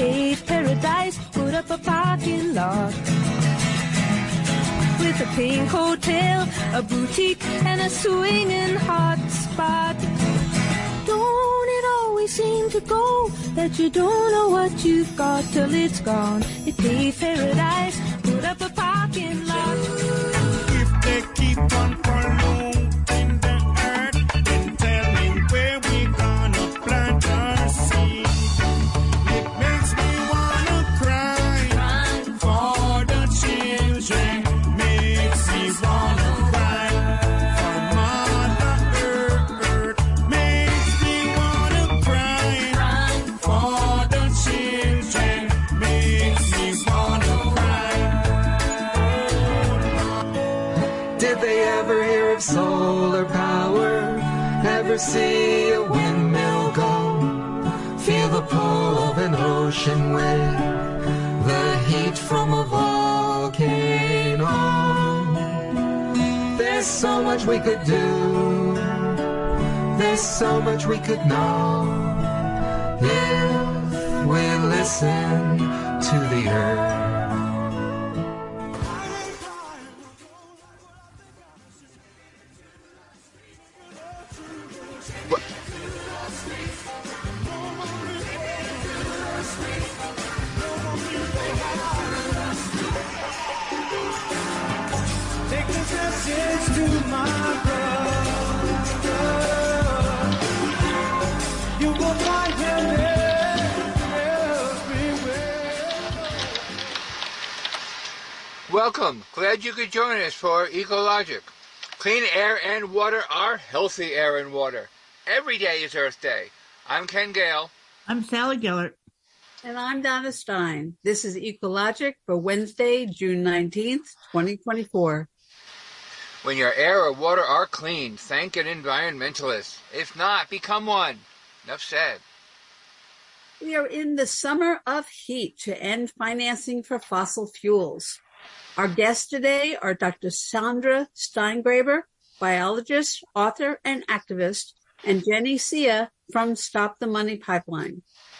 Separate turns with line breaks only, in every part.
paved paradise, put up a parking lot. With a pink hotel, a boutique, and a swinging hot spot. Don't it always seem to go that you don't know what you've got till it's gone? It paved paradise, put up a parking lot.
If they keep on polluting the earth, then tell me where we gonna plant our seed. It makes me wanna cry for the children. Makes me wanna cry for Mother Earth. Makes me wanna cry for the children. Makes me wanna cry.
Did they ever hear of solar power? Ever see a windmill go? Feel the pull of an ocean wave, the heat from a volcano. There's so much we could do. There's so much we could know if we listen to the earth.
Take this message to my brother. You will find him everywhere.
Welcome. Glad you could join us for Ecologic. Clean air and water are healthy air and water. Every day is Earth Day. I'm Ken Gale.
I'm Sally Gellert.
And I'm Donna Stein. This is Ecologic for Wednesday, June 19th, 2024.
When your air or water are clean, thank an environmentalist. If not, become one. Enough said.
We are in the summer of heat to end financing for fossil fuels. Our guests today are Dr. Sandra Steingraber, biologist, author, and activist, and Jenny Sia from Stop the Money Pipeline.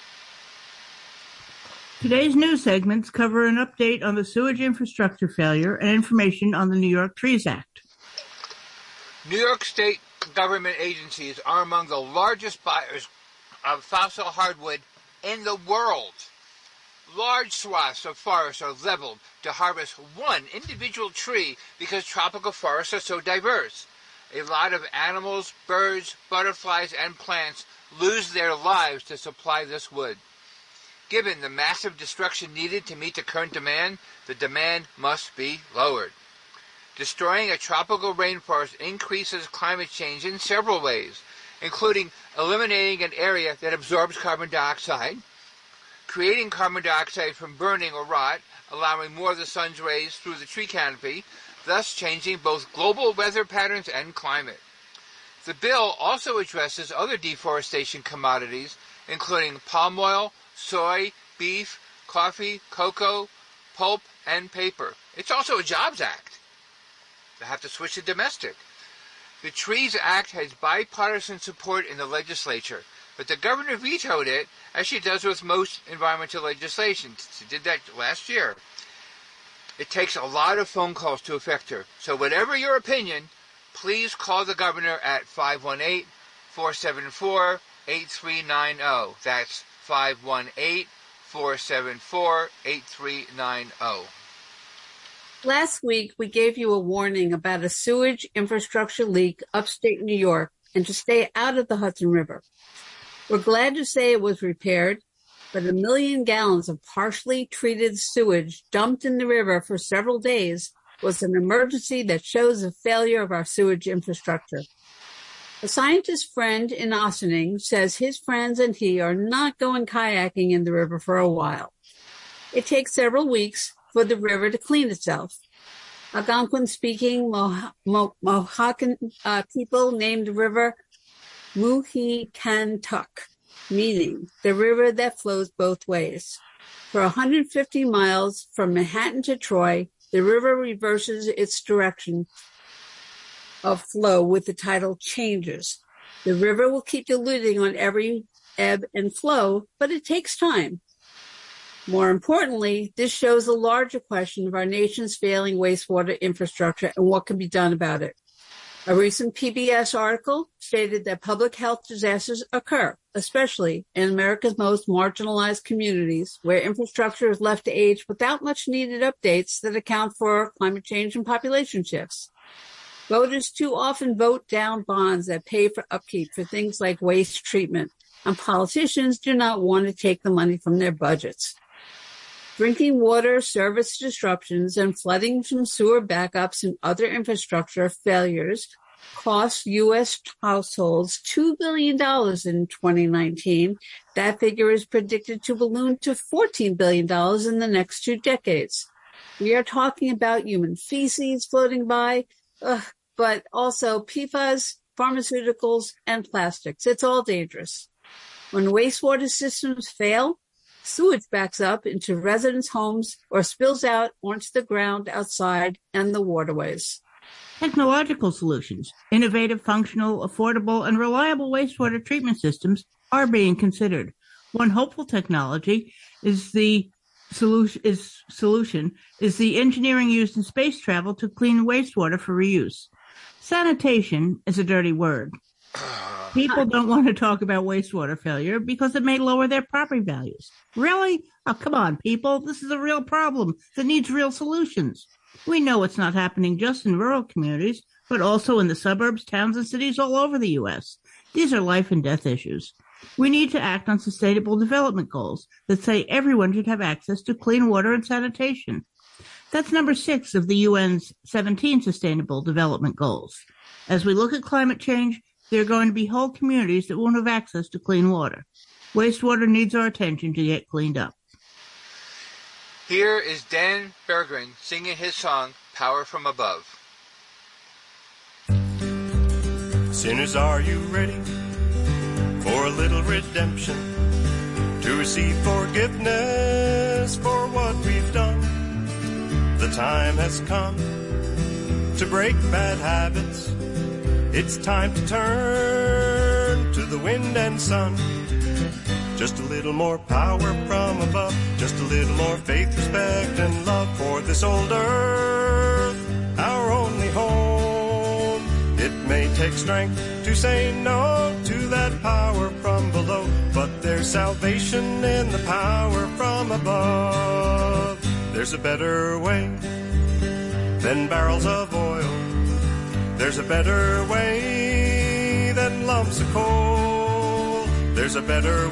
Today's news segments cover an update on the sewage infrastructure failure and information on the New York Trees Act.
New York State government agencies are among the largest buyers of fossil hardwood in the world. Large swaths of forests are leveled to harvest one individual tree because tropical forests are so diverse. A lot of animals, birds, butterflies, and plants lose their lives to supply this wood. Given the massive destruction needed to meet the current demand, the demand must be lowered. Destroying a tropical rainforest increases climate change in several ways, including eliminating an area that absorbs carbon dioxide, creating carbon dioxide from burning or rot, allowing more of the sun's rays through the tree canopy, thus changing both global weather patterns and climate. The bill also addresses other deforestation commodities, including palm oil, soy, beef, coffee, cocoa, pulp, and paper. It's also a Jobs Act. They have to switch to domestic. The Trees Act has bipartisan support in the legislature, but the governor vetoed it, as she does with most environmental legislation. She did that last year. It takes a lot of phone calls to affect her. So whatever your opinion, please call the governor at 518-474-8390. That's 518-474-8390.
Last week, we gave you a warning about a sewage infrastructure leak upstate New York and to stay out of the Hudson River. We're glad to say it was repaired, but 1 million gallons of partially treated sewage dumped in the river for several days was an emergency that shows the failure of our sewage infrastructure. A scientist friend in Ossining says his friends and he are not going kayaking in the river for a while. It takes several weeks for the river to clean itself. Algonquin-speaking Mohawk people named the river Muhicantuck, meaning the river that flows both ways. For 150 miles from Manhattan to Troy, the river reverses its direction of flow with the tidal changes. The river will keep diluting on every ebb and flow, but it takes time. More importantly, this shows a larger question of our nation's failing wastewater infrastructure and what can be done about it. A recent PBS article stated that public health disasters occur, especially in America's most marginalized communities, where infrastructure is left to age without much needed updates that account for climate change and population shifts. Voters too often vote down bonds that pay for upkeep for things like waste treatment, and politicians do not want to take the money from their budgets. Drinking water service disruptions and flooding from sewer backups and other infrastructure failures cost U.S. households $2 billion in 2019. That figure is predicted to balloon to $14 billion in the next 2 decades. We are talking about human feces floating by, but also PFAS, pharmaceuticals, and plastics. It's all dangerous. When wastewater systems fail, sewage backs up into residents' homes or spills out onto the ground outside and the waterways.
Technological solutions, innovative, functional, affordable, and reliable wastewater treatment systems are being considered. One hopeful technology is the engineering used in space travel to clean wastewater for reuse. Sanitation is a dirty word. People don't want to talk about wastewater failure because it may lower their property values. Really? Oh, come on, people. This is a real problem that needs real solutions. We know it's not happening just in rural communities, but also in the suburbs, towns, and cities all over the U.S. These are life and death issues. We need to act on sustainable development goals that say everyone should have access to clean water and sanitation. That's number 6 of the UN's 17 Sustainable Development Goals. As we look at climate change, there are going to be whole communities that won't have access to clean water. Wastewater needs our attention to get cleaned up.
Here is Dan Berggren singing his song, Power from Above.
Sinners, are you ready for a little redemption? To receive forgiveness for what we've done? The time has come to break bad habits. It's time to turn to the wind and sun. Just a little more power from above. Just a little more faith, respect, and love for this old earth, our only home. It may take strength to say no to that power from below, but there's salvation in the power from above. There's a better way than barrels of oil. There's a better way than lumps of coal. There's a better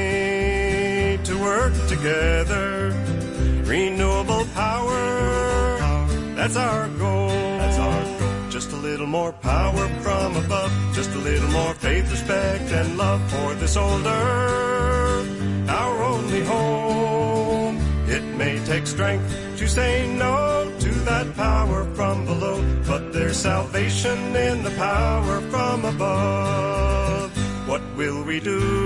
way to work together. Renewable power, that's our goal. That's our goal. Just a little more power from above. Just a little more faith, respect, and love for this old earth, our only home. It may take strength to say no to that power from below, but there's salvation in the power from above. What will we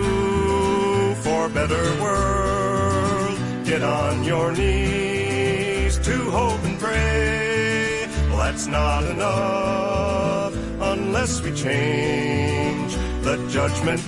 do for a better world? Get on your knees to hope and pray. Well, that's not enough unless we change. The judgment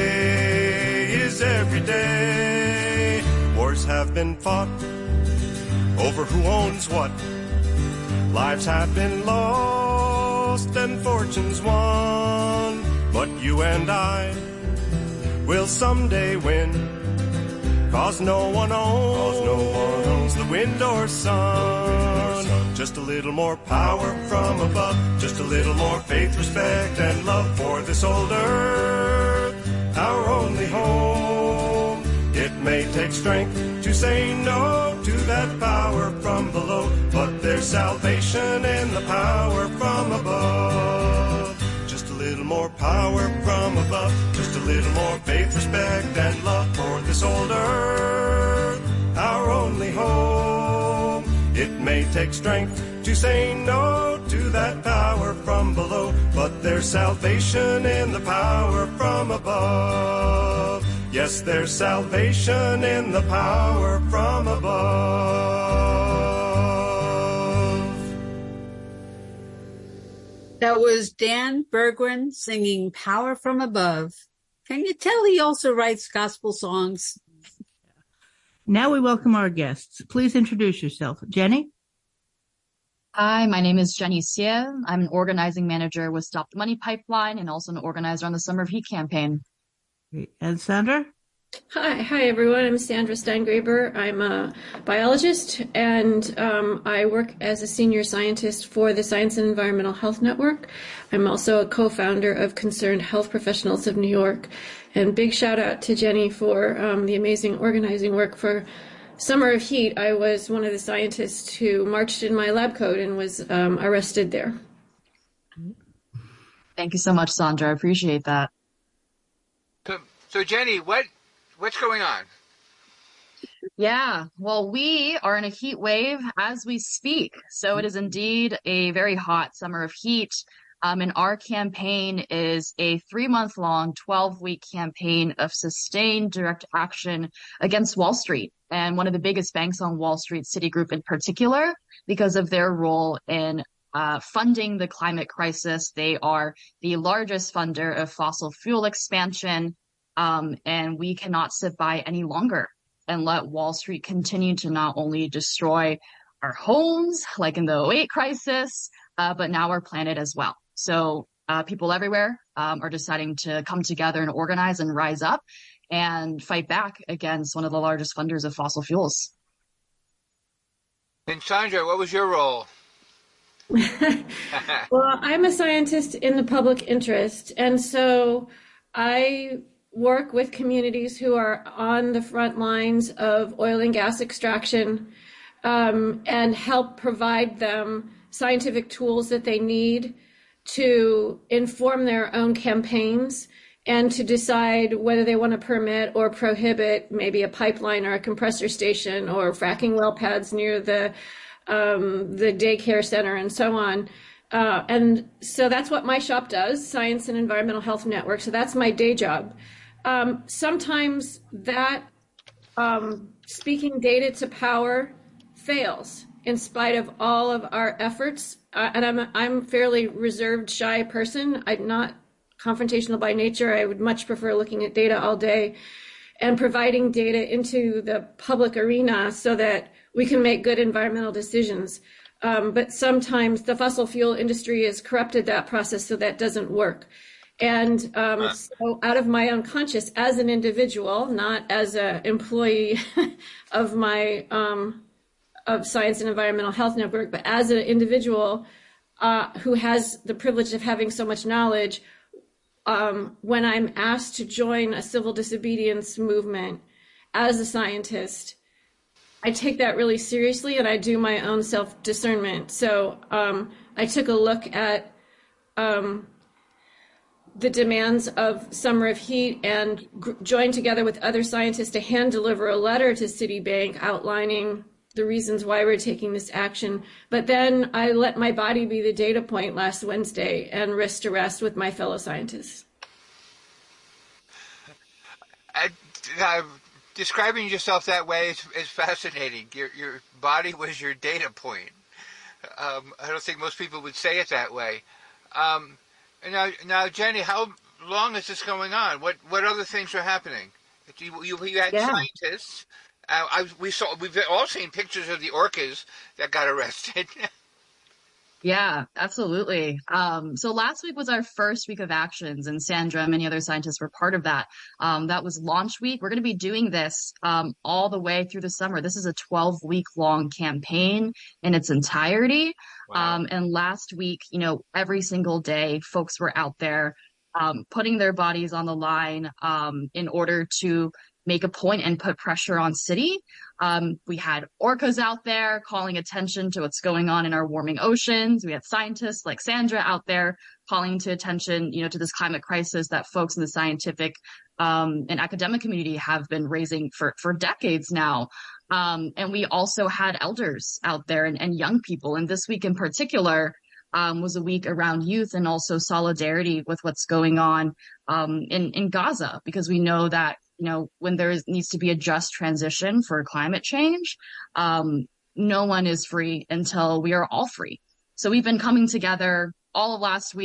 day is every day. Wars have been fought over who owns what. Lives have been lost and fortunes won. But you and I will someday win, 'cause no one owns the wind or sun. Just a little more power from above. Just a little more faith, respect, and love for this old earth, our only home. It may take strength to say no to that power from below, but there's salvation in the power from above. Just a little more power from above. Just a little more faith, respect, and love for this old earth, our only home. It may take strength to say no to that power from below, but there's salvation in the power from above. Yes, there's salvation in the power from above.
That was Dan Berggren singing Power from Above. Can you tell he also writes gospel songs?
Now we welcome our guests. Please introduce yourself. Jenny?
Hi, my name is Jenny Xie. I'm an organizing manager with Stop the Money Pipeline and also an organizer on the Summer of Heat campaign.
And Sandra?
Hi everyone. I'm Sandra Steingraber. I'm a biologist and I work as a senior scientist for the Science and Environmental Health Network. I'm also a co-founder of Concerned Health Professionals of New York. And big shout out to Jenny for the amazing organizing work for Summer of Heat. I was one of the scientists who marched in my lab coat and was arrested there.
Thank you so much, Sandra. I appreciate that.
So Jenny, what's going on?
Yeah, well, we are in a heat wave as we speak. So it is indeed a very hot summer of heat. And our campaign is a 3-month-long, 12-week campaign of sustained direct action against Wall Street and one of the biggest banks on Wall Street, Citigroup in particular, because of their role in funding the climate crisis. They are the largest funder of fossil fuel expansion. And we cannot sit by any longer and let Wall Street continue to not only destroy our homes, like in the '08 crisis, but now our planet as well. So people everywhere are deciding to come together and organize and rise up and fight back against one of the largest funders of fossil fuels.
And Sandra, what was your role?
Well, I'm a scientist in the public interest, and so I work with communities who are on the front lines of oil and gas extraction and help provide them scientific tools that they need to inform their own campaigns and to decide whether they want to permit or prohibit maybe a pipeline or a compressor station or fracking well pads near the daycare center and so on. And so that's what my shop does, Science and Environmental Health Network. So that's my day job. Sometimes that speaking data to power fails in spite of all of our efforts. And I'm a fairly reserved, shy person. I'm not confrontational by nature. I would much prefer looking at data all day and providing data into the public arena so that we can make good environmental decisions. But sometimes the fossil fuel industry has corrupted that process, so that doesn't work. And so out of my unconscious as an individual, not as an employee of my of Science and Environmental Health Network, but as an individual who has the privilege of having so much knowledge, when I'm asked to join a civil disobedience movement as a scientist, I take that really seriously and I do my own self-discernment. So I took a look at the demands of Summer of Heat and joined together with other scientists to hand deliver a letter to Citibank outlining the reasons why we're taking this action. But then I let my body be the data point last Wednesday and risked arrest with my fellow scientists.
Describing yourself that way is fascinating. Your body was your data point. I don't think most people would say it that way. Now, Jenny, how long is this going on? What other things are happening? You had scientists. We've all seen pictures of the orcas that got arrested.
Yeah, absolutely. So last week was our first week of actions, and Sandra and many other scientists were part of that. That was launch week. We're going to be doing this all the way through the summer. This is a 12-week long campaign in its entirety. Wow. And last week, every single day, folks were out there putting their bodies on the line in order to make a point and put pressure on Citi. We had orcas out there calling attention to what's going on in our warming oceans. We had scientists like Sandra out there calling to attention, to this climate crisis that folks in the scientific and academic community have been raising for decades now. And we also had elders out there and young people. And this week in particular was a week around youth and also solidarity with what's going on in Gaza, because we know that when there needs to be a just transition for climate change, no one is free until we are all free. So we've been coming together all of last week,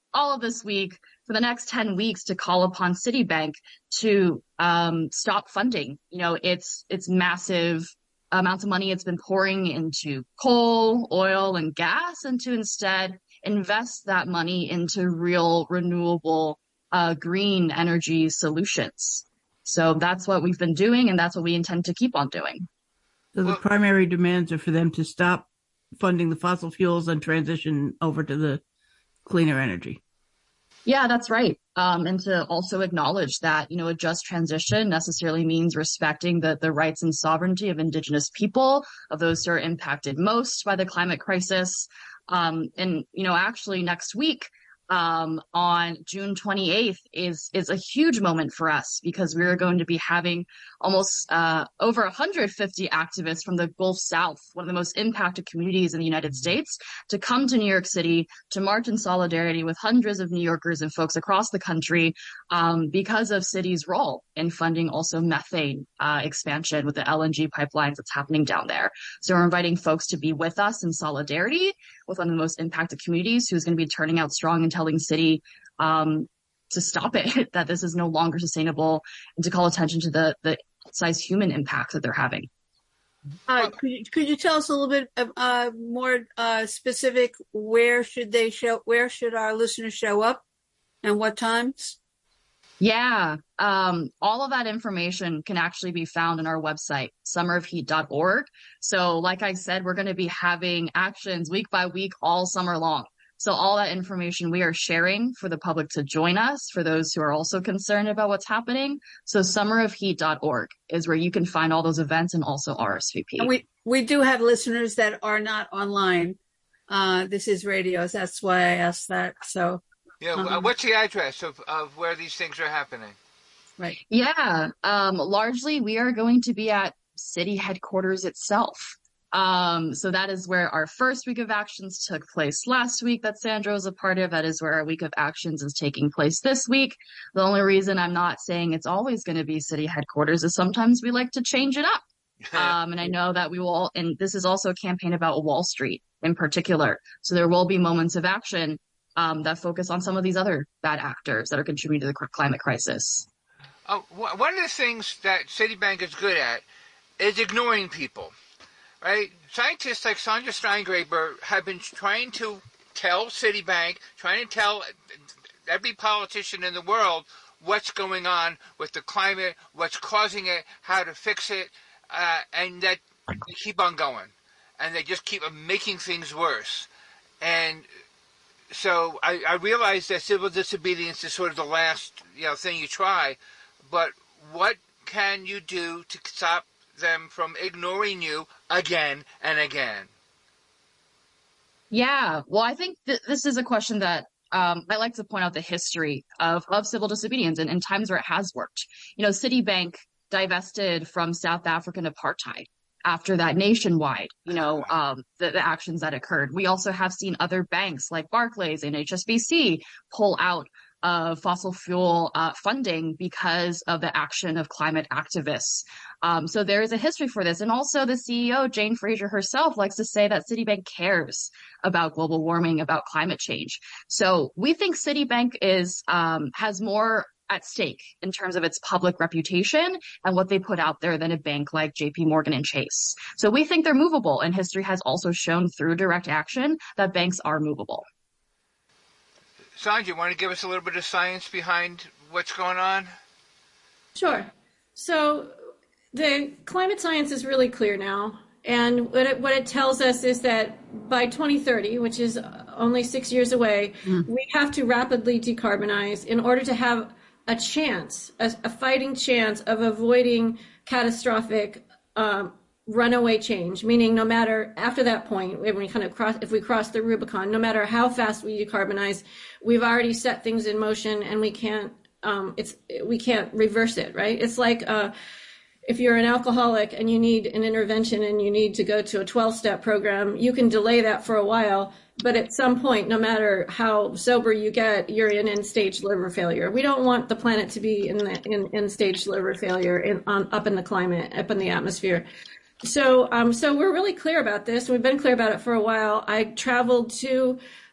all of this week for the next 10 weeks to call upon Citibank to stop funding. It's massive amounts of money it's been pouring into coal, oil, and gas, and to instead invest that money into real renewable green energy solutions. So that's what we've been doing, and that's what we intend to keep on doing.
So the primary demands are for them to stop funding the fossil fuels and transition over to the cleaner energy.
Yeah, that's right. And to also acknowledge that, a just transition necessarily means respecting the rights and sovereignty of Indigenous people, of those who are impacted most by the climate crisis. Actually next week, on June 28th is a huge moment for us, because we are going to be having almost over 150 activists from the Gulf South, one of the most impacted communities in the United States, to come to New York City to march in solidarity with hundreds of New Yorkers and folks across the country because of Citi's role in funding also methane expansion with the LNG pipelines that's happening down there. So we're inviting folks to be with us in solidarity with one of the most impacted communities, who's going to be turning out strong and telling Citi to stop it, that this is no longer sustainable, and to call attention to the size human impacts that they're having.
Could you tell us a little bit more specific? Where should our listeners show up, and what times?
Yeah, all of that information can actually be found on our website, summerofheat.org. So like I said, we're going to be having actions week by week all summer long. So all that information we are sharing for the public to join us, for those who are also concerned about what's happening. So summerofheat.org is where you can find all those events and also RSVP.
And we do have listeners that are not online. This is radio, so that's why I asked that. So
yeah, what's the address of where these things are happening?
Right.
Yeah, largely we are going to be at Citi headquarters itself. So that is where our first week of actions took place last week that Sandra was a part of. That is where our week of actions is taking place this week. The only reason I'm not saying it's always going to be Citi headquarters is sometimes we like to change it up. And I know that we will, and this is also a campaign about Wall Street in particular. So there will be moments of action that focus on some of these other bad actors that are contributing to the climate crisis.
One of the things that Citibank is good at is ignoring people. Right? Scientists like Sandra Steingraber have been trying to tell Citibank, trying to tell every politician in the world what's going on with the climate, what's causing it, how to fix it, and that they keep on going. And they just keep making things worse. And so I realize that civil disobedience is sort of the last thing you try, but what can you do to stop them from ignoring you again and again?
Yeah, well, I think this is a question that I like to point out the history of civil disobedience and times where it has worked. Citibank divested from South African apartheid after that nationwide, the actions that occurred. We also have seen other banks like Barclays and HSBC pull out of fossil fuel funding because of the action of climate activists. So there is a history for this. And also the CEO, Jane Fraser herself, likes to say that Citibank cares about global warming, about climate change. So we think Citibank has more at stake in terms of its public reputation and what they put out there than a bank like JP Morgan and Chase. So we think they're movable, and history has also shown through direct action that banks are movable.
Sandra, you want to give us a little bit of science behind what's going on?
Sure. So the climate science is really clear now. And what it tells us is that by 2030, which is only 6 years away, we have to rapidly decarbonize in order to have a chance, a fighting chance of avoiding catastrophic runaway change, meaning no matter after that point, when we if we cross the Rubicon, no matter how fast we decarbonize, we've already set things in motion and we can't reverse it, right? It's like if you're an alcoholic and you need an intervention and you need to go to a 12-step program, you can delay that for a while, but at some point, no matter how sober you get, you're in end-stage liver failure. We don't want the planet to be in end-stage liver failure up in the climate, up in the atmosphere. So we're really clear about this. We've been clear about it for a while. I traveled to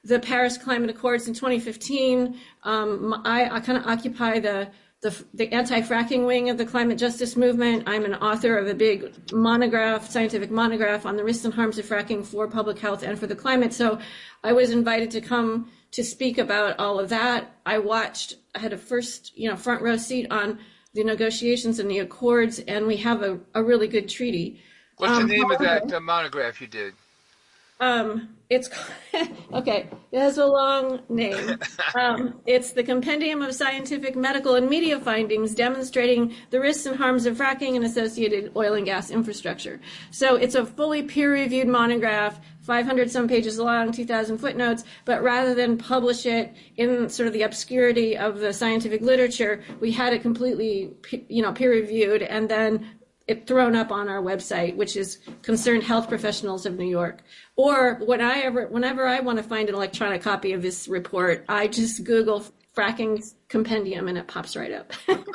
the Paris Climate Accords in 2015. I kind of occupy the anti-fracking wing of the climate justice movement. I'm an author of a big scientific monograph on the risks and harms of fracking for public health and for the climate. So I was invited to come to speak about all of that. I had a front row seat on the negotiations and the accords, and we have a really good treaty.
What's the name of that monograph you did?
It's okay. It has a long name. It's the Compendium of Scientific, Medical, and Media Findings Demonstrating the Risks and Harms of Fracking and Associated Oil and Gas Infrastructure. So it's a fully peer-reviewed monograph, 500 some pages long, 2,000 footnotes, but rather than publish it in sort of the obscurity of the scientific literature, we had it completely, peer-reviewed and then it thrown up on our website, which is Concerned Health Professionals of New York. Or whenever I want to find an electronic copy of this report, I just Google fracking compendium and it pops right up.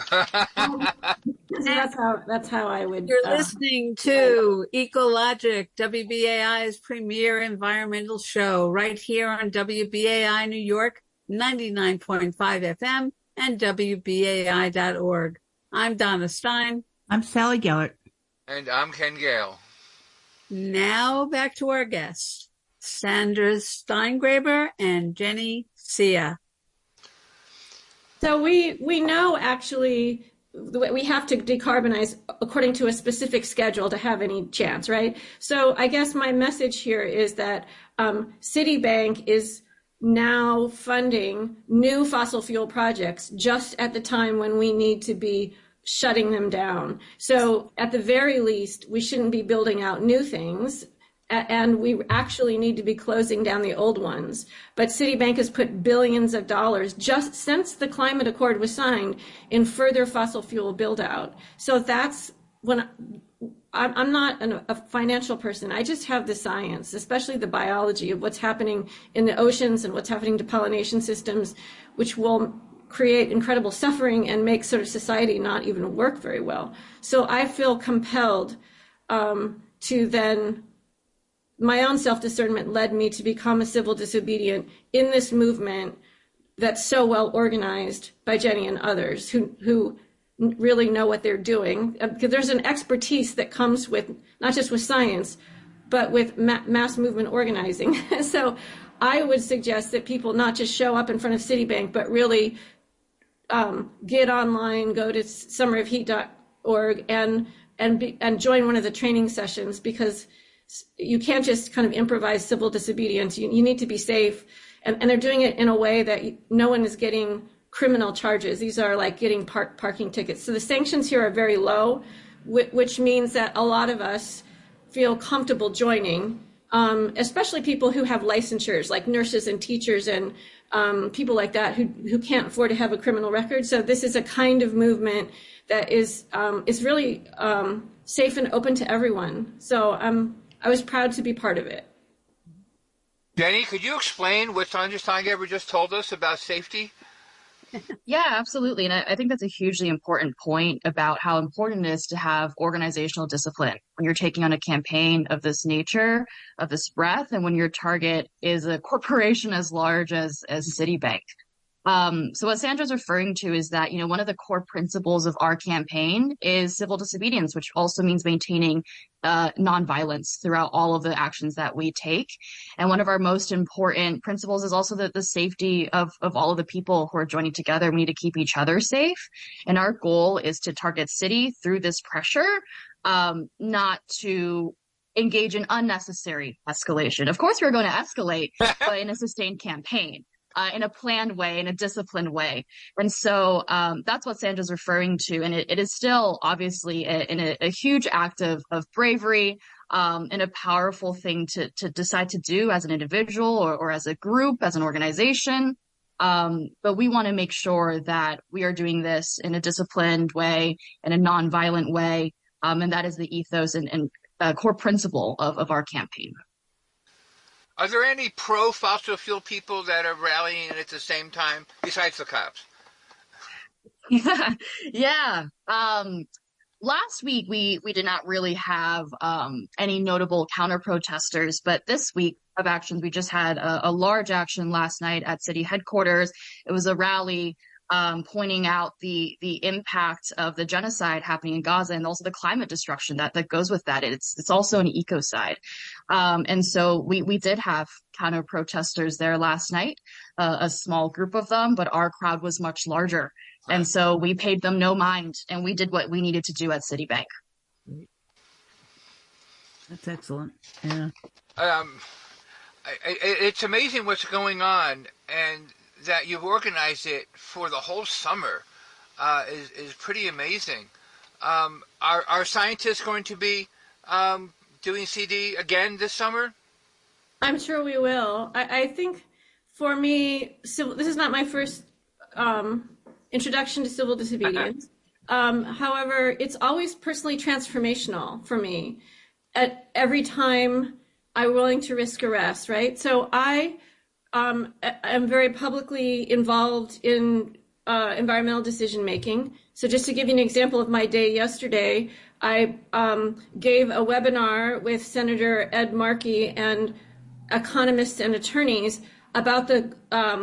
That's how I would.
You're listening to Ecologic, WBAI's premier environmental show, right here on WBAI New York, 99.5 FM and WBAI.org. I'm Donna Stein.
I'm Sally Gellert.
And I'm Ken Gale.
Now back to our guests, Sandra Steingraber and Jenny Sia.
So we know actually we have to decarbonize according to a specific schedule to have any chance, right? So I guess my message here is that Citibank is now funding new fossil fuel projects just at the time when we need to be shutting them down. So at the very least, we shouldn't be building out new things, and we actually need to be closing down the old ones. But Citibank has put billions of dollars just since the climate accord was signed in further fossil fuel build out. So that's when I'm not a financial person. I just have the science, especially the biology of what's happening in the oceans and what's happening to pollination systems, which will create incredible suffering and make sort of society not even work very well. So I feel compelled to then, my own self-discernment led me to become a civil disobedient in this movement that's so well organized by Jenny and others who really know what they're doing. Because there's an expertise that comes with, not just with science, but with mass movement organizing. So I would suggest that people not just show up in front of Citibank, but really get online, go to summerofheat.org and join one of the training sessions, because you can't just kind of improvise civil disobedience. You need to be safe. And they're doing it in a way that no one is getting criminal charges. These are like getting parking tickets. So the sanctions here are very low, which means that a lot of us feel comfortable joining, especially people who have licensures, like nurses and teachers and people like that who can't afford to have a criminal record. So this is a kind of movement that is really safe and open to everyone. So I was proud to be part of it.
Jenny, could you explain what Sandra Steingraber just told us about safety?
Yeah, absolutely. And I think that's a hugely important point about how important it is to have organizational discipline when you're taking on a campaign of this nature, of this breadth, and when your target is a corporation as large as Citibank. So what Sandra's referring to is that, one of the core principles of our campaign is civil disobedience, which also means maintaining nonviolence throughout all of the actions that we take. And one of our most important principles is also the safety of all of the people who are joining together. We need to keep each other safe. And our goal is to target Citi through this pressure, not to engage in unnecessary escalation. Of course, we're going to escalate, but in a sustained campaign. In a planned way, in a disciplined way. And so that's what Sandra's referring to. And it is still obviously a huge act of bravery and a powerful thing to decide to do as an individual or as a group, as an organization. But we want to make sure that we are doing this in a disciplined way, in a nonviolent way. And that is the ethos and core principle of our campaign.
Are there any pro-fossil fuel people that are rallying at the same time, besides the cops?
Yeah. Last week, we did not really have any notable counter-protesters, but this week of actions. We just had a large action last night at city headquarters. It was a rally pointing out the impact of the genocide happening in Gaza and also the climate destruction that goes with that. It's also an ecocide. And so we did have counter protesters there last night, a small group of them, but our crowd was much larger. And so we paid them no mind, and we did what we needed to do at Citibank.
That's excellent. Yeah.
It's amazing what's going on, and that you've organized it for the whole summer is pretty amazing. Are scientists going to be doing CD again this summer?
I'm sure we will. I think for me, this is not my first introduction to civil disobedience. However, it's always personally transformational for me. At every time I'm willing to risk arrest, right? So I am very publicly involved in environmental decision making. So just to give you an example of my day yesterday, I gave a webinar with Senator Ed Markey and economists and attorneys about the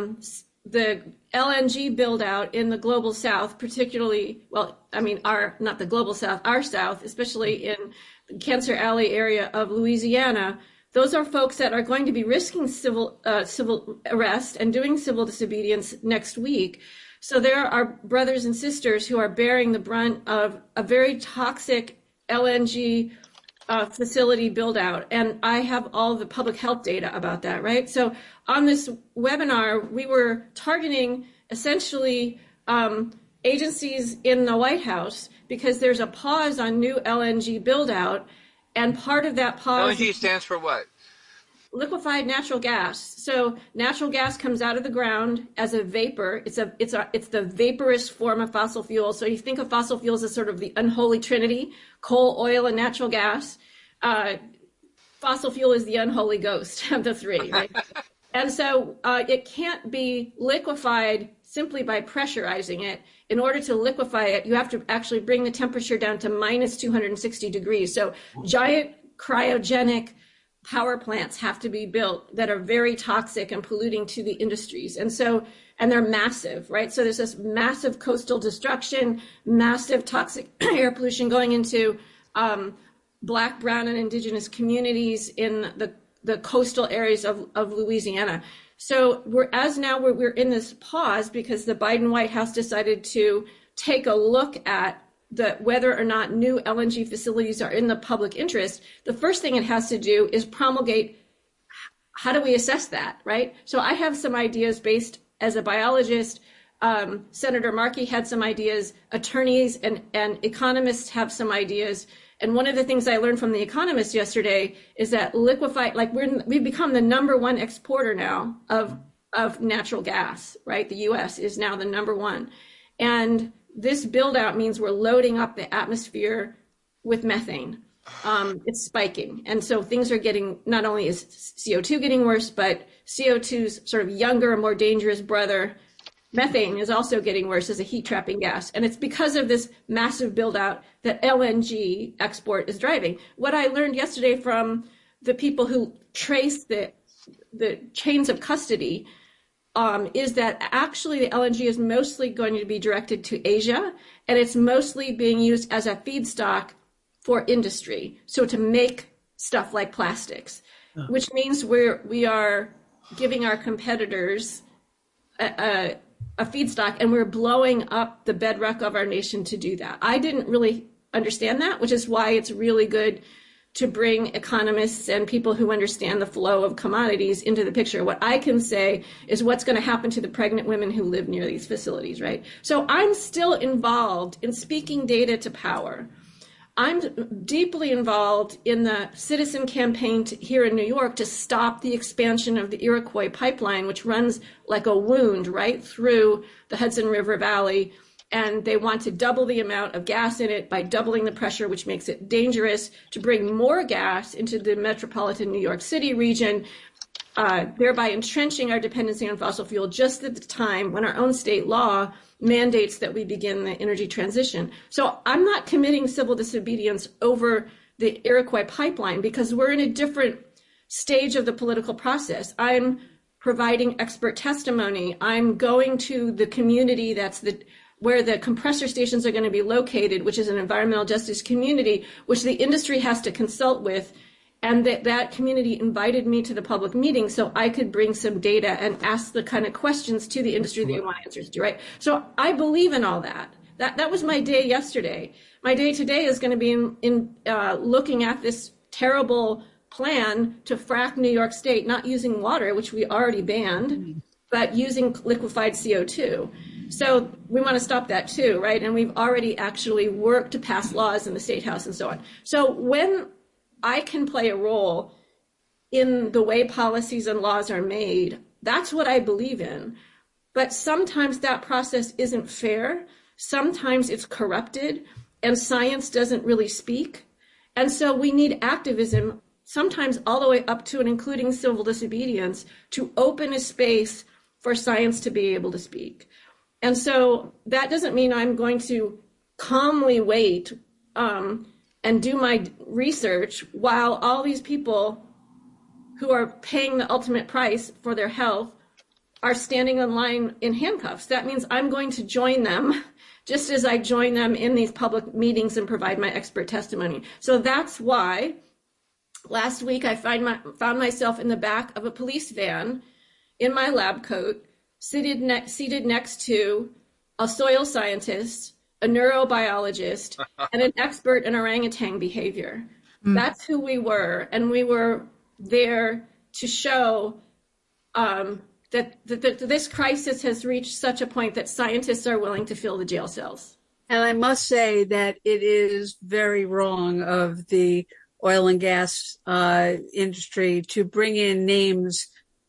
LNG build out in the global south, particularly, not the global south, our south, especially in the Cancer Alley area of Louisiana. Those are folks that are going to be risking civil arrest and doing civil disobedience next week. So there are brothers and sisters who are bearing the brunt of a very toxic LNG facility build out. And I have all the public health data about that, right? So on this webinar, we were targeting essentially agencies in the White House because there's a pause on new LNG build out. And part of that pause—
LNG stands for what?
Liquefied natural gas. So natural gas comes out of the ground as a vapor. It's the vaporous form of fossil fuel. So you think of fossil fuels as sort of the unholy trinity: coal, oil, and natural gas. Fossil fuel is the unholy ghost of the three, right? And so it can't be liquefied simply by pressurizing it. In order to liquefy it, you have to actually bring the temperature down to minus 260 degrees. So giant cryogenic power plants have to be built that are very toxic and polluting to the industries. And they're massive, right? So there's this massive coastal destruction, massive toxic air pollution going into Black, brown, and indigenous communities in the coastal areas of Louisiana. So we're in this pause because the Biden White House decided to take a look at whether or not new LNG facilities are in the public interest. The first thing it has to do is promulgate how do we assess that, right? So I have some ideas based as a biologist. Senator Markey had some ideas. Attorneys and economists have some ideas. And one of the things I learned from The Economist yesterday is that we've become the number one exporter now of natural gas, right? The U.S. is now the number one. And this build out means we're loading up the atmosphere with methane. It's spiking. And so things are getting, not only is CO2 getting worse, but CO2's sort of younger, more dangerous brother, methane, is also getting worse as a heat trapping gas. And it's because of this massive build out that LNG export is driving. What I learned yesterday from the people who trace the chains of custody is that actually the LNG is mostly going to be directed to Asia, and it's mostly being used as a feedstock for industry. So to make stuff like plastics, which means we are giving our competitors a feedstock, and we're blowing up the bedrock of our nation to do that. I didn't really understand that, which is why it's really good to bring economists and people who understand the flow of commodities into the picture. What I can say is what's going to happen to the pregnant women who live near these facilities, right? So I'm still involved in speaking data to power. I'm deeply involved in the citizen campaign here in New York to stop the expansion of the Iroquois pipeline, which runs like a wound right through the Hudson River Valley. And they want to double the amount of gas in it by doubling the pressure, which makes it dangerous to bring more gas into the metropolitan New York City region, thereby entrenching our dependency on fossil fuel just at the time when our own state law mandates that we begin the energy transition. So I'm not committing civil disobedience over the Iroquois pipeline because we're in a different stage of the political process. I'm providing expert testimony. I'm going to the community where the compressor stations are going to be located, which is an environmental justice community, which the industry has to consult with. And that community invited me to the public meeting so I could bring some data and ask the kind of questions to the industry that you want answers to, right? So I believe in all that. That was my day yesterday. My day today is going to be in looking at this terrible plan to frack New York State, not using water, which we already banned, but using liquefied CO2. So we want to stop that too, right? And we've already actually worked to pass laws in the State House and so on. So when I can play a role in the way policies and laws are made, that's what I believe in. But sometimes that process isn't fair. Sometimes it's corrupted and science doesn't really speak. And so we need activism, sometimes all the way up to and including civil disobedience, to open a space for science to be able to speak. And so that doesn't mean I'm going to calmly wait and do my research while all these people who are paying the ultimate price for their health are standing in line in handcuffs. That means I'm going to join them just as I join them in these public meetings and provide my expert testimony. So that's why last week I found myself in the back of a police van in my lab coat, seated next to a soil scientist, a neurobiologist, and an expert in orangutan behavior. That's who we were. And we were there to show that this crisis has reached such a point that scientists are willing to fill the jail cells.
And I must say that it is very wrong of the oil and gas industry to bring in names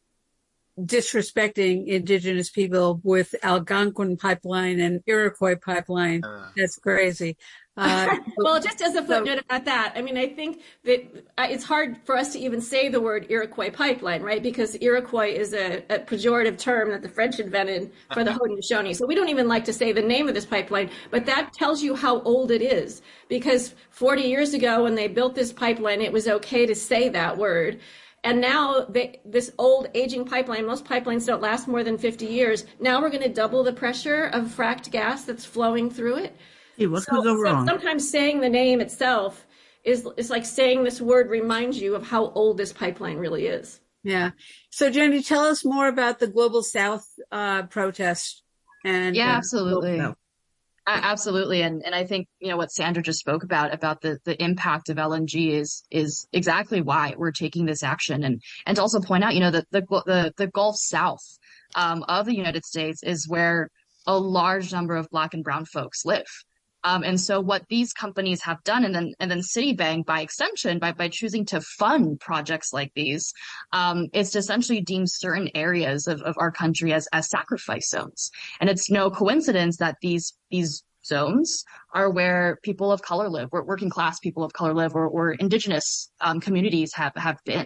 disrespecting indigenous people with Algonquin pipeline and Iroquois pipeline. That's crazy.
Well, just as a footnote about that, I mean, I think that it's hard for us to even say the word Iroquois pipeline, right? Because Iroquois is a pejorative term that the French invented for the Haudenosaunee. So we don't even like to say the name of this pipeline, but that tells you how old it is. Because 40 years ago, when they built this pipeline, it was okay to say that word. And now this old aging pipeline, most pipelines don't last more than 50 years. Now we're going to double the pressure of fracked gas that's flowing through it.
Hey, what could go wrong?
Sometimes saying the name itself is like saying this word reminds you of how old this pipeline really is.
Yeah. So Jenny, tell us more about the Global South protest. And
yeah, absolutely. Absolutely. And I think, what Sandra just spoke about the impact of LNG is exactly why we're taking this action. And to also point out, the Gulf South of the United States is where a large number of Black and brown folks live. And so what these companies have done, and then Citibank by extension, by choosing to fund projects like these, is to essentially deem certain areas of our country as sacrifice zones. And it's no coincidence that these zones are where people of color live, where working class people of color live, or indigenous communities have been.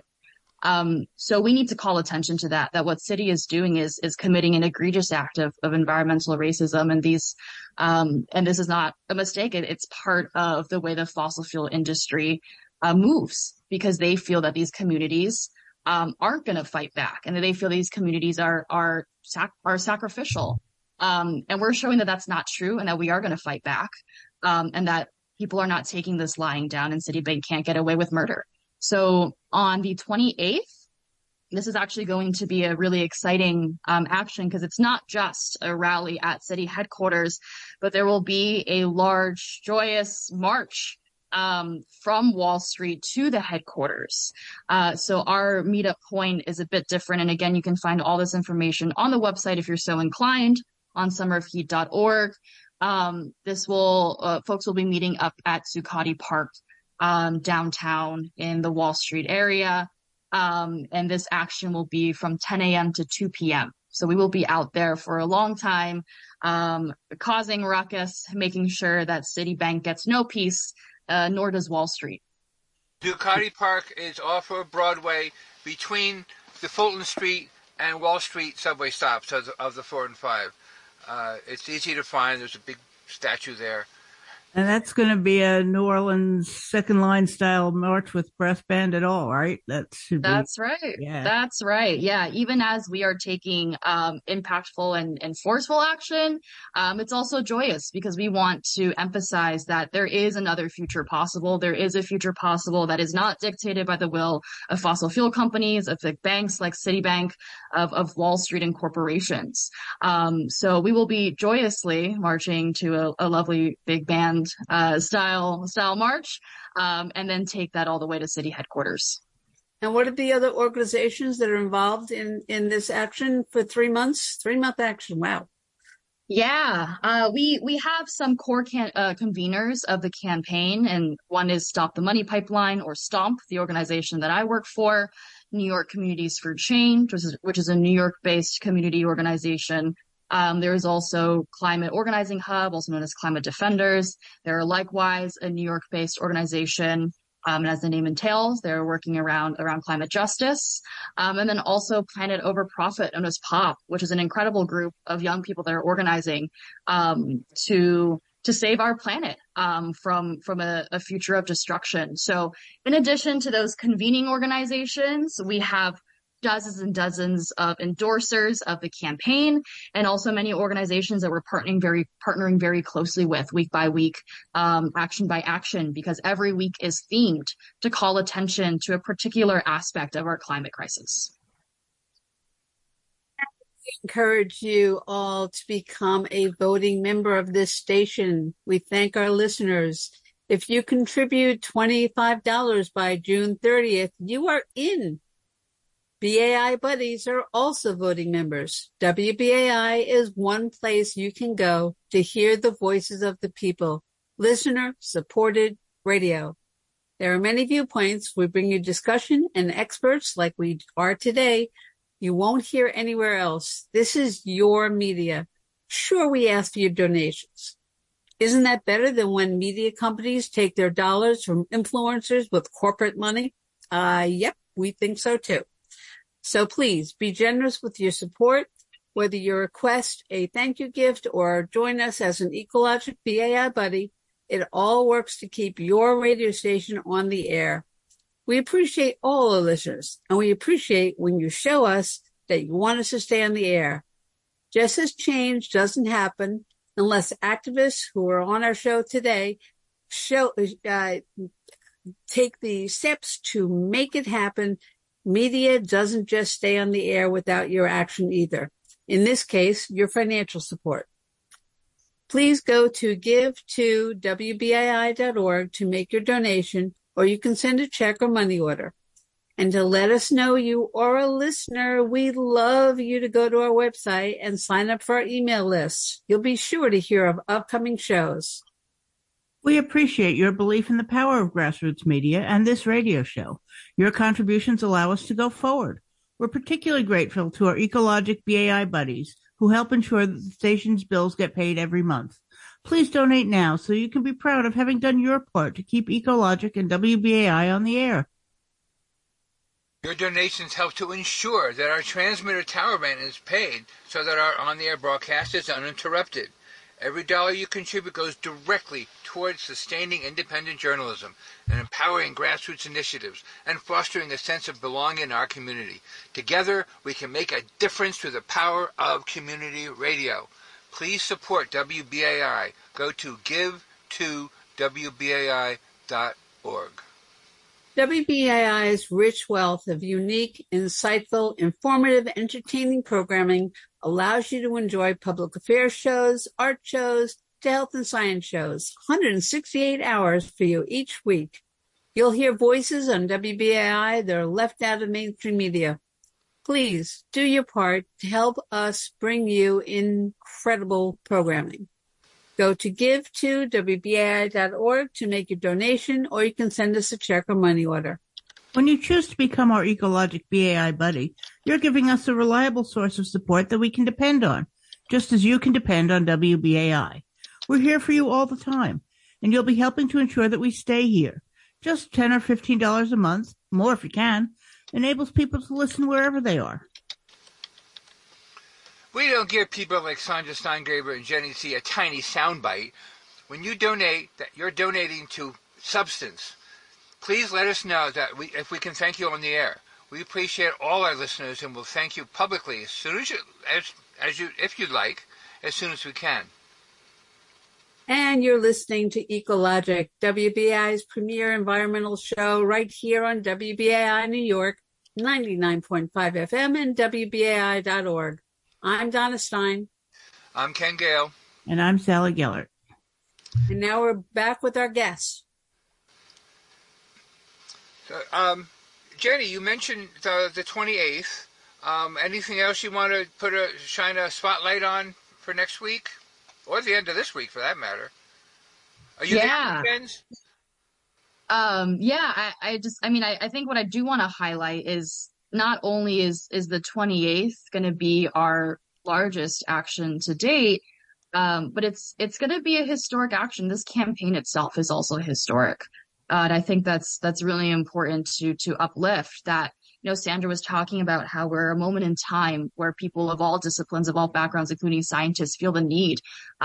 So we need to call attention to that what Citi is doing is committing an egregious act of environmental racism. And and this is not a mistake. It's part of the way the fossil fuel industry moves, because they feel that these communities aren't going to fight back, and that they feel these communities are sacrificial. And we're showing that that's not true, and that we are going to fight back, and that people are not taking this lying down, and Citibank can't get away with murder. So on the 28th, this is actually going to be a really exciting action, because it's not just a rally at Citi headquarters, but there will be a large, joyous march from Wall Street to the headquarters. So our meetup point is a bit different. And again, you can find all this information on the website if you're so inclined, on summerofheat.org. Folks will be meeting up at Zuccotti Park downtown in the Wall Street area. And this action will be from 10 a.m. to 2 p.m. So we will be out there for a long time, causing ruckus, making sure that Citibank gets no peace, nor does Wall Street.
Zuccotti Park is off of Broadway between the Fulton Street and Wall Street subway stops of the 4 and 5. It's easy to find. There's a big statue there.
And that's going to be a New Orleans second line style march with brass band at all, right?
That's right.
Yeah.
That's right. Yeah. Even as we are taking impactful and forceful action, it's also joyous because we want to emphasize that there is another future possible. There is a future possible that is not dictated by the will of fossil fuel companies, of big banks like Citibank, of Wall Street and corporations. So we will be joyously marching to a lovely big band style march, and then take that all the way to city headquarters.
And what are the other organizations that are involved in this action for 3 months? 3-month action. Wow.
Yeah, we have some core conveners of the campaign, and one is Stop the Money Pipeline, or STOMP, the organization that I work for, New York Communities for Change, which is a New York-based community organization. There is also Climate Organizing Hub, also known as Climate Defenders. There are likewise a New York-based organization, and as the name entails, they're working around climate justice. And then also Planet Over Profit, known as POP, which is an incredible group of young people that are organizing to save our planet from a future of destruction. So in addition to those convening organizations, we have dozens and dozens of endorsers of the campaign, and also many organizations that we're partnering very closely with week by week, action by action, because every week is themed to call attention to a particular aspect of our climate crisis.
I encourage you all to become a voting member of this station. We thank our listeners. If you contribute $25 by June 30th, you are in. BAI Buddies are also voting members. WBAI is one place you can go to hear the voices of the people. Listener-supported radio. There are many viewpoints. We bring you discussion and experts like we are today. You won't hear anywhere else. This is your media. Sure, we ask for your donations. Isn't that better than when media companies take their dollars from influencers with corporate money? Yep, we think so too. So please be generous with your support, whether you request a thank you gift or join us as an Ecologic BAI buddy. It all works to keep your radio station on the air. We appreciate all the listeners, and we appreciate when you show us that you want us to stay on the air. Just as change doesn't happen unless activists who are on our show today take the steps to make it happen, media doesn't just stay on the air without your action either. In this case, your financial support. Please go to give2wbai.org to make your donation, or you can send a check or money order. And to let us know you are a listener, we'd love you to go to our website and sign up for our email list. You'll be sure to hear of upcoming shows.
We appreciate your belief in the power of grassroots media and this radio show. Your contributions allow us to go forward. We're particularly grateful to our Ecologic BAI buddies who help ensure that the station's bills get paid every month. Please donate now so you can be proud of having done your part to keep Ecologic and WBAI on the air.
Your donations help to ensure that our transmitter tower rent is paid so that our on-the-air broadcast is uninterrupted. Every dollar you contribute goes directly towards sustaining independent journalism and empowering grassroots initiatives and fostering a sense of belonging in our community. Together, we can make a difference through the power of community radio. Please support WBAI. Go to give2wbai.org.
WBAI's rich wealth of unique, insightful, informative, entertaining programming allows you to enjoy public affairs shows, art shows, to health and science shows, 168 hours for you each week. You'll hear voices on WBAI that are left out of mainstream media. Please do your part to help us bring you incredible programming. Go to give2wbai.org to make your donation, or you can send us a check or money order.
When you choose to become our Ecologic BAI buddy, you're giving us a reliable source of support that we can depend on, just as you can depend on WBAI. We're here for you all the time, and you'll be helping to ensure that we stay here. Just $10 or $15 a month, more if you can, enables people to listen wherever they are.
We don't give people like Sandra Steingraber and Jenny C. a tiny soundbite. when you donate, that you're donating to substance. Please let us know that if we can thank you on the air. We appreciate all our listeners, and we'll thank you publicly as soon as if you'd like, as soon as we can.
And you're listening to Ecologic, WBAI's premier environmental show, right here on WBAI New York, 99.5 FM and WBAI.org. I'm Donna Stein.
I'm Ken Gale.
And I'm Sally Gellert.
And now we're back with our guests.
So, Jenny, you mentioned the 28th. Anything else you want to shine a spotlight on for next week? Or the end of this week, for that matter. Are you there weekends?
I think what I do want to highlight is not only is the 28th going to be our largest action to date, but it's going to be a historic action. This campaign itself is also historic. And I think that's really important to uplift that. You know, Sandra was talking about how we're a moment in time where people of all disciplines, of all backgrounds, including scientists, feel the need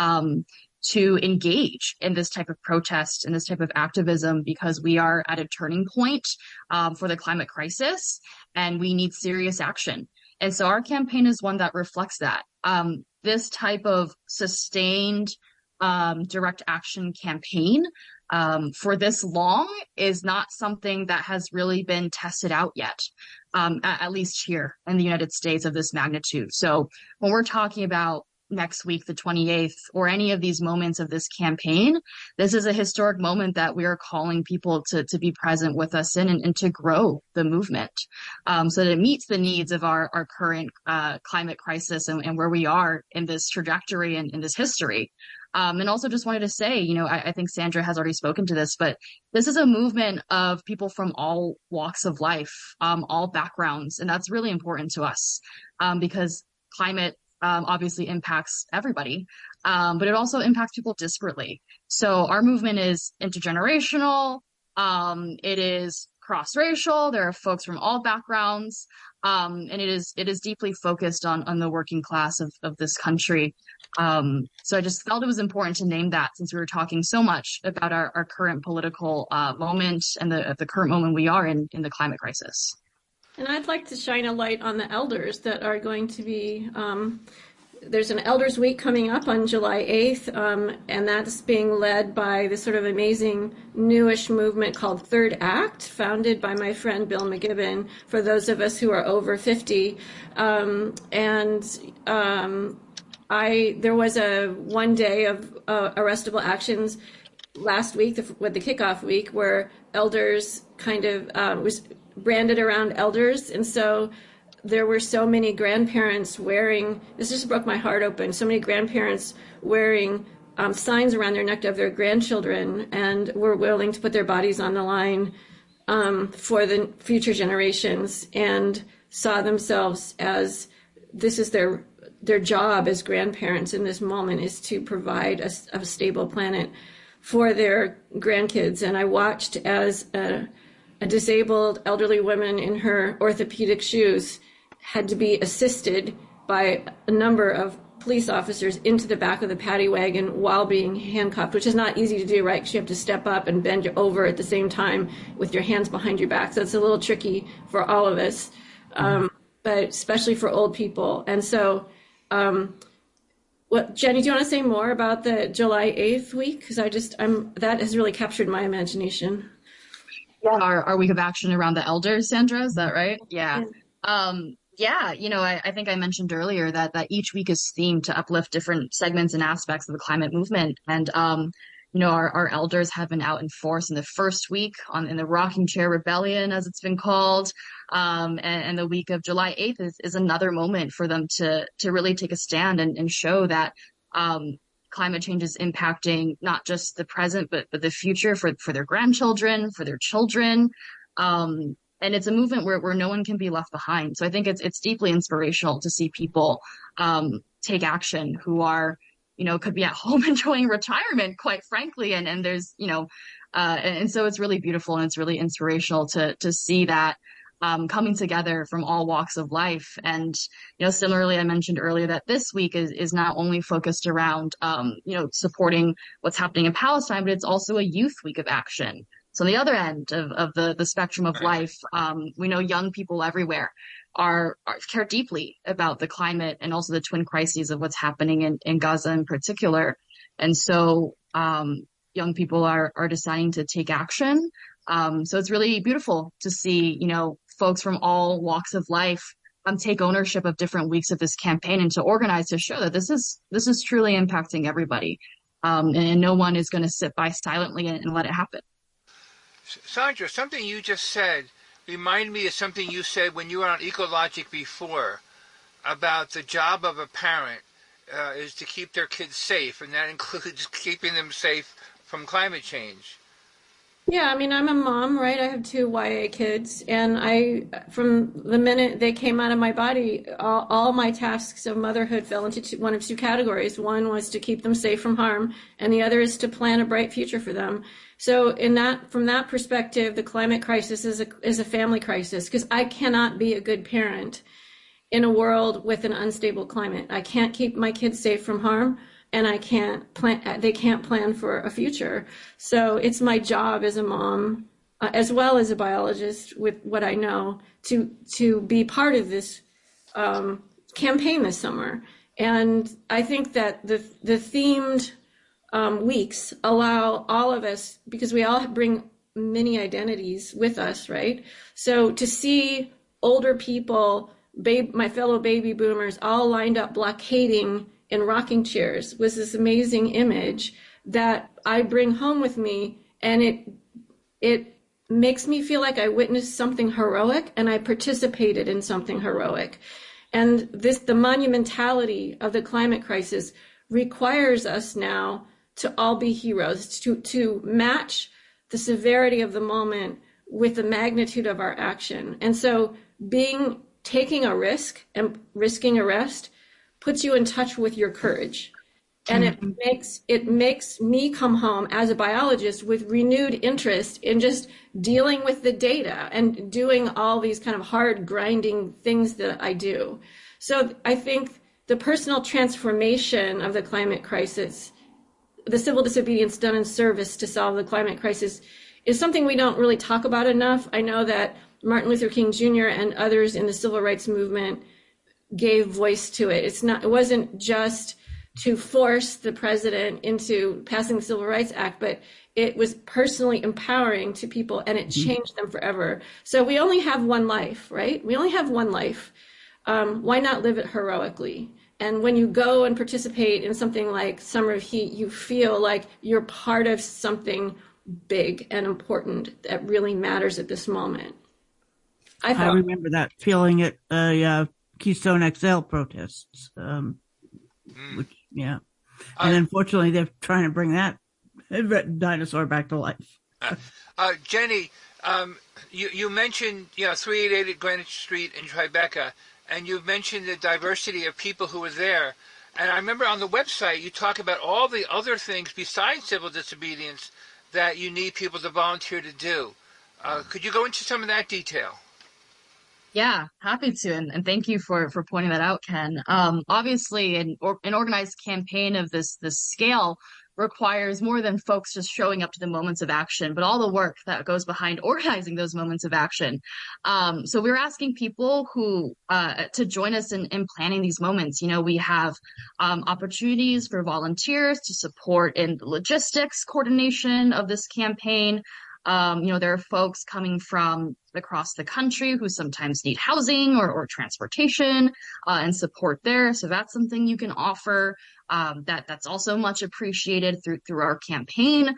to engage in this type of protest and this type of activism because we are at a turning point for the climate crisis and we need serious action. And so our campaign is one that reflects that. This type of sustained direct action campaign for this long is not something that has really been tested out yet, at least here in the United States of this magnitude. So when we're talking about next week, the 28th, or any of these moments of this campaign, this is a historic moment that we are calling people to be present with us in and to grow the movement so that it meets the needs of our current climate crisis and where we are in this trajectory and in this history. And also just wanted to say, you know, I think Sandra has already spoken to this, but this is a movement of people from all walks of life, all backgrounds. And that's really important to us because climate obviously impacts everybody, but it also impacts people disparately. So our movement is intergenerational. It is cross-racial. There are folks from all backgrounds. And it is deeply focused on the working class of this country. So I just felt it was important to name that since we were talking so much about our current political moment and the current moment we are in the climate crisis.
And I'd like to shine a light on the elders that are going to be, there's an Elders Week coming up on July 8th, and that's being led by this sort of amazing newish movement called Third Act, founded by my friend Bill McGibbon, for those of us who are over 50. There was a one day of arrestable actions last week with the kickoff week where elders kind of was branded around elders. And so there were so many grandparents wearing, this just broke my heart open, so many grandparents wearing signs around their neck of their grandchildren and were willing to put their bodies on the line for the future generations and saw themselves as this is their job as grandparents in this moment is to provide a stable planet for their grandkids. And I watched as a disabled elderly woman in her orthopedic shoes had to be assisted by a number of police officers into the back of the paddy wagon while being handcuffed, which is not easy to do, right? Because you have to step up and bend over at the same time with your hands behind your back. So it's a little tricky for all of us, but especially for old people. And so, Jenny, do you want to say more about the July 8th week? Because that has really captured my imagination.
Yeah. Our week of action around the elders, Sandra, is that right? Yeah. You know, I think I mentioned earlier that each week is themed to uplift different segments and aspects of the climate movement. And, you know, our elders have been out in force in the first week in the Rocking Chair Rebellion, as it's been called. And the week of July 8th is another moment for them to really take a stand and show that, climate change is impacting not just the present, but the future for their grandchildren, for their children. And it's a movement where no one can be left behind. So I think it's deeply inspirational to see people take action who are, you know, could be at home enjoying retirement, quite frankly. And there's, you know, and so it's really beautiful and it's really inspirational to see that coming together from all walks of life. And, similarly, I mentioned earlier that this week is not only focused around, supporting what's happening in Palestine, but it's also a youth week of action. So on the other end of the spectrum of life, we know young people everywhere are care deeply about the climate and also the twin crises of what's happening in Gaza in particular. And so, young people are deciding to take action. So it's really beautiful to see, folks from all walks of life take ownership of different weeks of this campaign and to organize to show that this is truly impacting everybody. And no one is going to sit by silently and let it happen.
Sandra, something you just said reminded me of something you said when you were on Ecologic before about the job of a parent is to keep their kids safe, and that includes keeping them safe from climate change.
Yeah, I mean, I'm a mom, right? I have 2 YA kids, and from the minute they came out of my body, all my tasks of motherhood fell into one of 2 categories. One was to keep them safe from harm, and the other is to plan a bright future for them. So from that perspective, the climate crisis is a family crisis, because I cannot be a good parent in a world with an unstable climate. I can't keep my kids safe from harm, and they can't plan for a future. So it's my job as a mom, as well as a biologist with what I know, to be part of this campaign this summer. And I think that the themed weeks allow all of us, because we all bring many identities with us, right? So to see older people, my fellow baby boomers, all lined up blockading in rocking chairs was this amazing image that I bring home with me, and it makes me feel like I witnessed something heroic and I participated in something heroic. And the monumentality of the climate crisis requires us now to all be heroes, to match the severity of the moment with the magnitude of our action. And so taking a risk and risking arrest puts you in touch with your courage. And it makes me come home as a biologist with renewed interest in just dealing with the data and doing all these kind of hard grinding things that I do. So I think the personal transformation of the climate crisis, the civil disobedience done in service to solve the climate crisis, is something we don't really talk about enough. I know that Martin Luther King Jr. and others in the civil rights movement gave voice to it. It wasn't just to force the president into passing the Civil Rights Act, but it was personally empowering to people, and it changed them forever. So we only have one life, right? We only have one life. Why not live it heroically? And when you go and participate in something like Summer of Heat, you feel like you're part of something big and important that really matters at this moment. I
remember that feeling at Keystone XL protests, which, yeah. And unfortunately, they're trying to bring that dinosaur back to life.
Jenny, you mentioned 388 Greenwich Street in Tribeca, and you've mentioned the diversity of people who were there. And I remember on the website you talk about all the other things besides civil disobedience that you need people to volunteer to do. Could you go into some of that detail?
Yeah, happy to. And thank you for pointing that out, Ken. Obviously, an organized campaign of this scale requires more than folks just showing up to the moments of action, but all the work that goes behind organizing those moments of action. So we're asking people who to join us in planning these moments. We have opportunities for volunteers to support in the logistics coordination of this campaign. There are folks coming from across the country who sometimes need housing or transportation and support there. So that's something you can offer. That's also much appreciated through our campaign.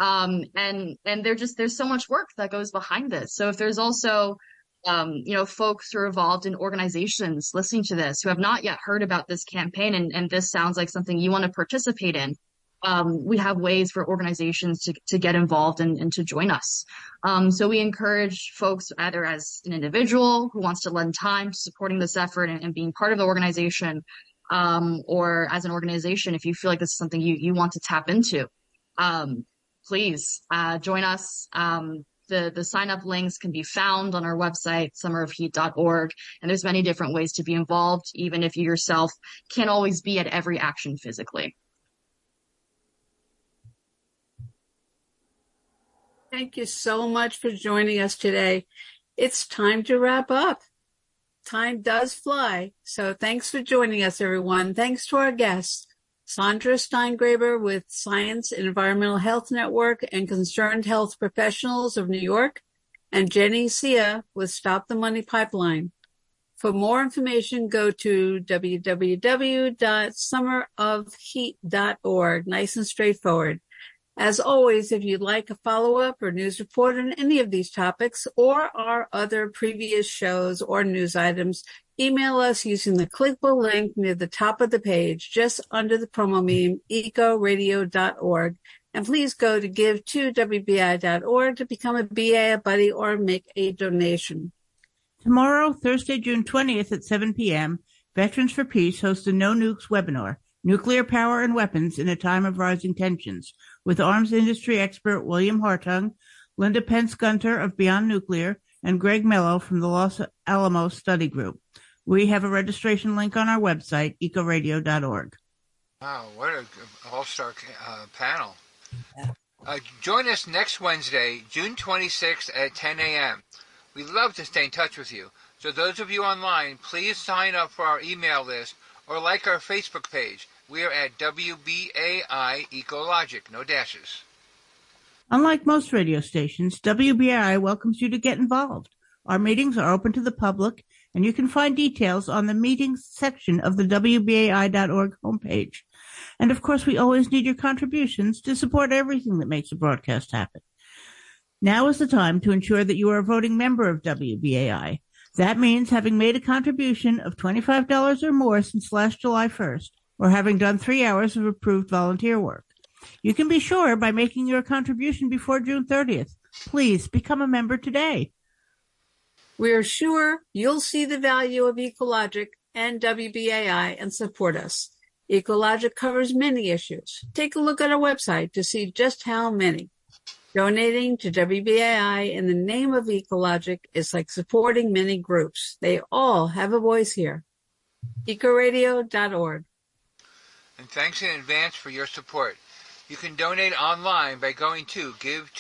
And there's so much work that goes behind this. So if there's also folks who are involved in organizations listening to this who have not yet heard about this campaign, and this sounds like something you want to participate in, we have ways for organizations to get involved and to join us. So we encourage folks either as an individual who wants to lend time to supporting this effort and being part of the organization, or as an organization, if you feel like this is something you want to tap into, please join us. The sign-up links can be found on our website, summerofheat.org, and there's many different ways to be involved, even if you yourself can't always be at every action physically.
Thank you so much for joining us today. It's time to wrap up. Time does fly. So thanks for joining us, everyone. Thanks to our guests, Sandra Steingraber with Science and Environmental Health Network and Concerned Health Professionals of New York, and Jenny Sia with Stop the Money Pipeline. For more information, go to www.summerofheat.org. Nice and straightforward. As always, if you'd like a follow-up or news report on any of these topics or our other previous shows or news items, email us using the clickable link near the top of the page, just under the promo meme, ecoradio.org. And please go to give2wbi.org to become a BA, a buddy, or make a donation.
Tomorrow, Thursday, June 20th at 7 p.m., Veterans for Peace hosts a No Nukes webinar, Nuclear Power and Weapons in a Time of Rising Tensions, with arms industry expert William Hartung, Linda Pence-Gunter of Beyond Nuclear, and Greg Mello from the Los Alamos Study Group. We have a registration link on our website, ecoradio.org.
Wow, what an all-star panel. Join us next Wednesday, June 26th at 10 a.m. We'd love to stay in touch with you. So those of you online, please sign up for our email list or like our Facebook page. We are at WBAI Ecologic, no dashes.
Unlike most radio stations, WBAI welcomes you to get involved. Our meetings are open to the public, and you can find details on the meetings section of the WBAI.org homepage. And of course, we always need your contributions to support everything that makes a broadcast happen. Now is the time to ensure that you are a voting member of WBAI. That means having made a contribution of $25 or more since last July 1st, or having done 3 hours of approved volunteer work. You can be sure by making your contribution before June 30th. Please become a member today.
We are sure you'll see the value of Ecologic and WBAI and support us. Ecologic covers many issues. Take a look at our website to see just how many. Donating to WBAI in the name of Ecologic is like supporting many groups. They all have a voice here. ecoradio.org.
And thanks in advance for your support. You can donate online by going to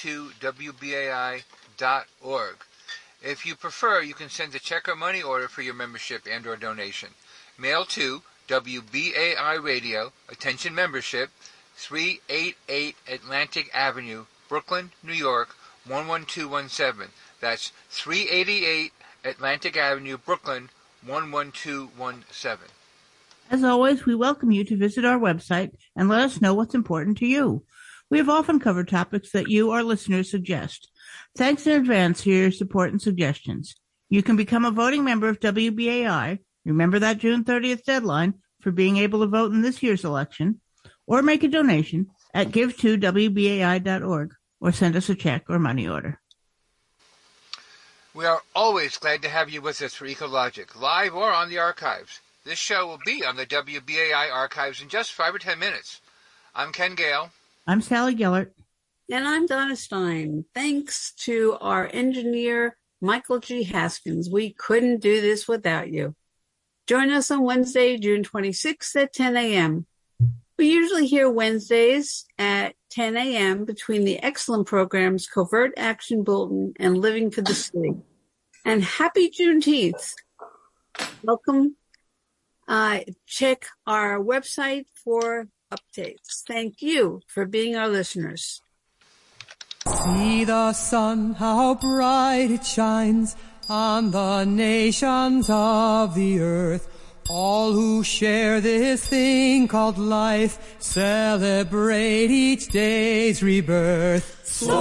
give2wbai.org. If you prefer, you can send a check or money order for your membership and or donation. Mail to WBAI Radio, attention membership, 388 Atlantic Avenue, Brooklyn, New York, 11217. That's 388 Atlantic Avenue, Brooklyn, 11217.
As always, we welcome you to visit our website and let us know what's important to you. We have often covered topics that you, our listeners, suggest. Thanks in advance for your support and suggestions. You can become a voting member of WBAI. Remember that June 30th deadline for being able to vote in this year's election, or make a donation at give2wbai.org, or send us a check or money order.
We are always glad to have you with us for Ecologic, live or on the archives. This show will be on the WBAI archives in just 5 or 10 minutes. I'm Ken Gale.
I'm Sally Gellert.
And I'm Donna Stein. Thanks to our engineer, Michael G. Haskins. We couldn't do this without you. Join us on Wednesday, June 26th at 10 a.m. We usually hear Wednesdays at 10 a.m. between the excellent programs Covert Action Bulletin and Living for the City. And happy Juneteenth. Welcome. Check our website for updates. Thank you for being our listeners.
See the sun, how bright it shines on the nations of the earth. All who share this thing called life celebrate each day's rebirth.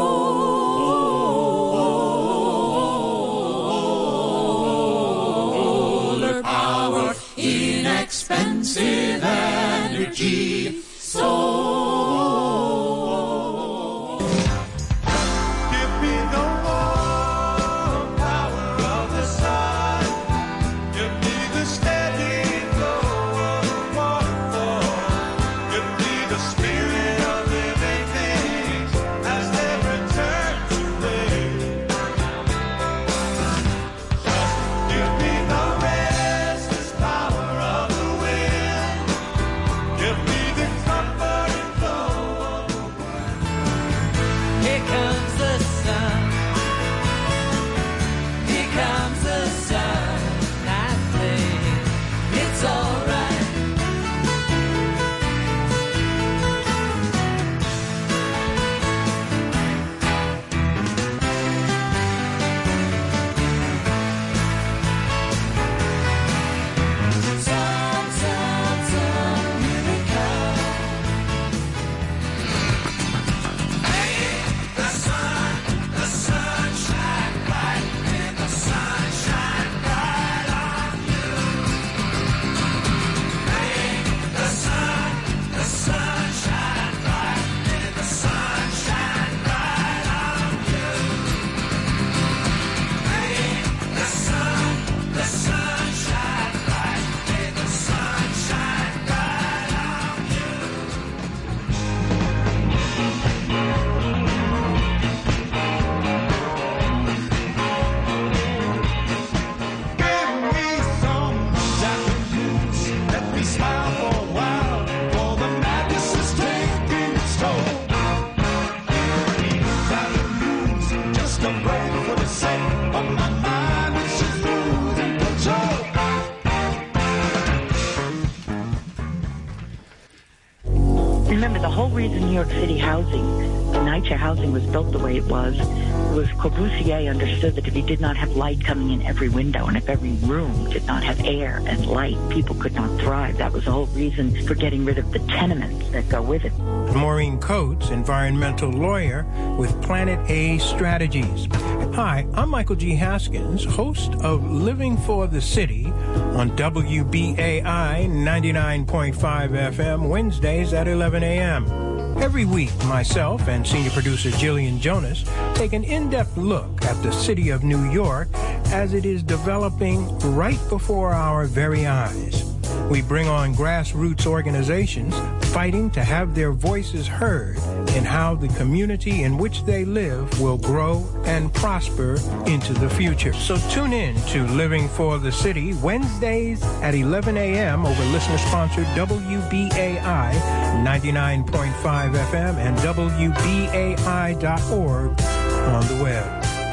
Solar power, inexpensive energy.
Give me the warm power of the sun. Give me the steady flow of the waterfall. Give me the spirit of living things as they return to live.
reason New York City housing, NYCHA housing, was built the way it was Corbusier understood that if he did not have light coming in every window and if every room did not have air and light, people could not thrive. That was the whole reason for getting rid of the tenements that go with it.
Maureen Coates, environmental lawyer with Planet A Strategies. Hi, I'm Michael G. Haskins, host of Living for the City on WBAI 99.5 FM, Wednesdays at 11 a.m. Every week, myself and senior producer Jillian Jonas take an in-depth look at the city of New York as it is developing right before our very eyes. We bring on grassroots organizations fighting to have their voices heard in how the community in which they live will grow and prosper into the future. So tune in to Living for the City, Wednesdays at 11 a.m. over listener-sponsored WBAI 99.5 FM and WBAI.org on the web.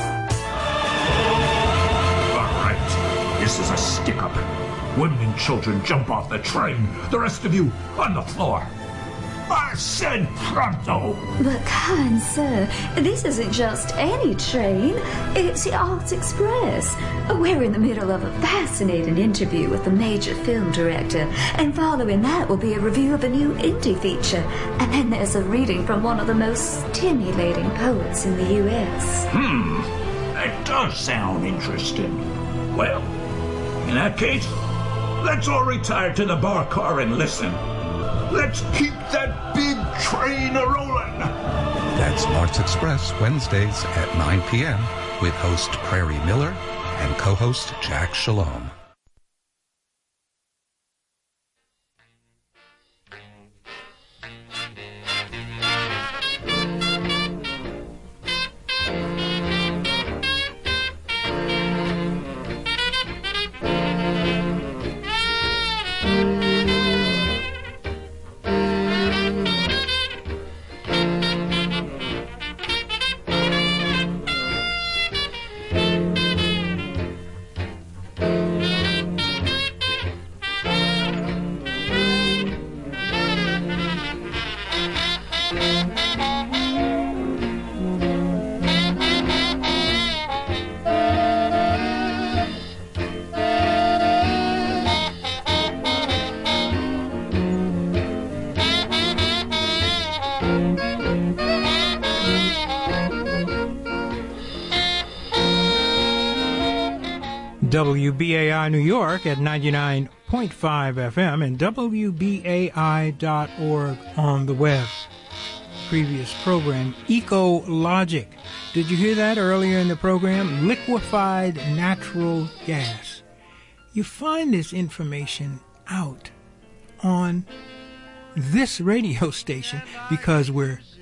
All right, this is a stick-up. Women and children jump off the train. The rest of you on the floor. I said pronto.
But kind sir, this isn't just any train. It's the Arts Express. We're in the middle of a fascinating interview with a major film director, and following that will be a review of a new indie feature. And then there's a reading from one of the most stimulating poets in the U.S.
That does sound interesting. Well, in that case, let's all retire to the bar car and listen. Let's keep that big train a-rolling.
That's Arts Express, Wednesdays at 9 p.m. with host Prairie Miller and co-host Jack Shalom.
WBAI New York at 99.5 FM and WBAI.org on the web. Previous program, Ecologic. Did you hear that earlier in the program? Liquefied natural gas. You find this information out on this radio station because we're